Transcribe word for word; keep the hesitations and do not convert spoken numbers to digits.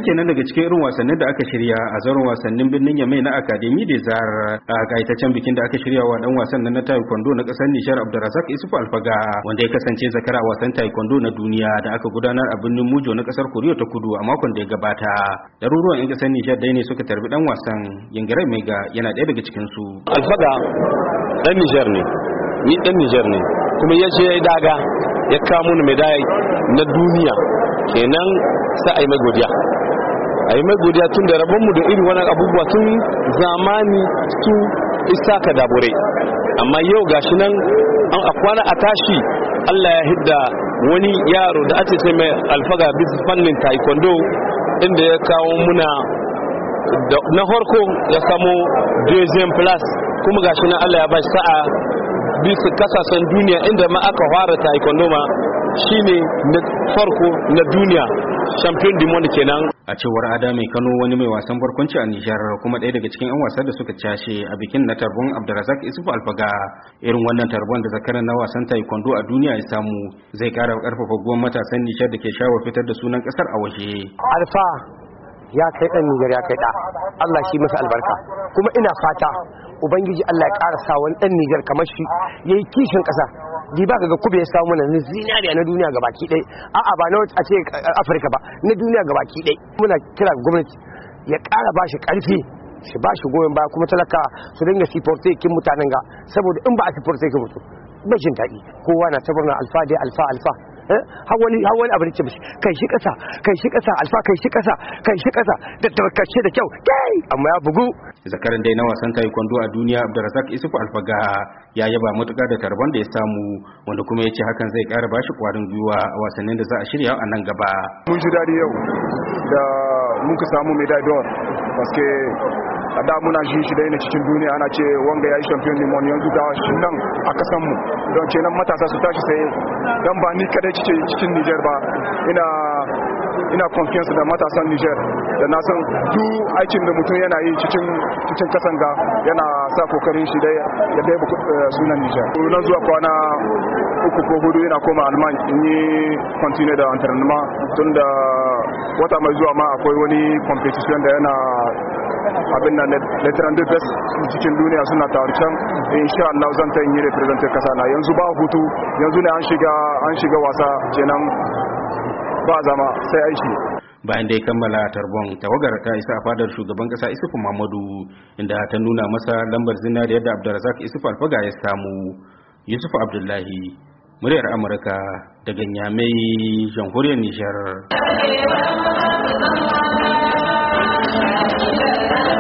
kenan daga cikin irin wasannin da aka shirya a zauren wasannin birnin Yamai na Academy des Arts a kaitaccen bikin da aka shirya wa dan wasan nan na taekwondo na kasar Nijar Abdulrazak Isufu Alfaga wanda ya kasance zakara a wasan taekwondo na duniya da aka gudanar a birnin Mujo na kasar Koriya ta Kudu a makon da ya gabata. Daruruwan 'yan kasar Nijar dai ne suka tarbi dan wasan. Yangarai Mega yana ɗaya daga cikin su. Alfaga dan Nijar ne, ni dan Nijar ne, kuma ya je daga ya kawo mun medai na duniya, kenan sai ai mai godiya. Ai mai godiya tun da rabonmu da irin wannan abubuwa tun zamani su Isaka Dabure. Amma yau gashi nan an akwana a tashi Allah ya hidda wani yaro da ake ce mai Alfaga bisa fannin taekwondo inda ya kawo muna na farko ya samu deuxième place, kuma gashi nan Allah ya bashi sa'a bisa kasashen duniya inda ma aka fara taekwondo ma shine na farko na duniya, champion du monde kenan. A cewar Ada Mai Kano, wani mai wasan barkwanci a Nijar kuma ɗaya daga cikin 'yan wasa da suka cashe a bikin na tarbon Abdulrazak Isufu Alfaga, irin wannan tarbon da zakaran na wasan taekwondo a duniya ya samu zai ƙara ƙarfafa guwan matasan Nijar da ke shawar fitar da sunan ƙasar a waje. Alfa ya kai ɗan Nijar ya kai ɗa, Allah shi masa albarka, kuma ina fata Ubangiji Allah ya ƙara sa wani ɗan Nijar kamar shi ya yi kishin ƙasa. Di ba ga kube ya samu mana zinariya na duniya gabaki ɗaya, a'a ba na a ce Afirka ba, na duniya gabaki ɗaya. Muna kira gwamnati ya ƙara ba shi ƙarfi, shi ba shi goyon baya, kuma talaka su dinga siforte kin mutanen ga, saboda in ba a siforte kin mutu ba jin daɗi. Kowa na tabarna alfa dai alfa alfa har wani har wani abu da ce mishi kai shi ƙasa kai shi ƙasa alfa kai shi ƙasa kai shi ƙasa da tarkace da kyau kai, amma ya bugu. Zakaran dai na wasan taekwondo a duniya Abdulrazak Isufu Alfaga ya yaba matuƙa da tarban da ya samu, wanda kuma ya ce hakan zai ƙara bashi ƙwarin gwiwa a wasannin da za a shirya a nan gaba. Mun ji daɗi yau da muka samu medal d'or, paske a da muna shi shi dai na cikin duniya ana ce wanga ya yi champion ne, yanzu ga shi nan a kasan mu, don kenan matasa su tashi sai dan ba ni kadai cike cikin Niger ba, ina ina confiance da matasan Niger da na san duk aikin da mutum yana yi cikin cikin kasan ga yana sa kokarin shi dai ya dai sunan Niger. Nan zuwa kwana uku ko hudu yana koma Alman in yi continue da entraînement, tun da wata mai zuwa ma akwai wani competition da yana abin nan da trente-deux best cikin duniya suna tarucan, insha Allah zan ta yi representative kasa na. Yanzu ba hutu, yanzu ne an shiga an shiga wasa, kenan ba zama sai aiki. Bayan da ya kammala tarbon, tawagar ta isa a fadar shugaban kasa Isufu Muhammadu, inda ta nuna masa lambar zinariyar da Abdulrazak Isufu Alfaga ya samu. Yusuf Abdullahi, muryar Amurka daga Nyamai, jamhuriyar Nijar.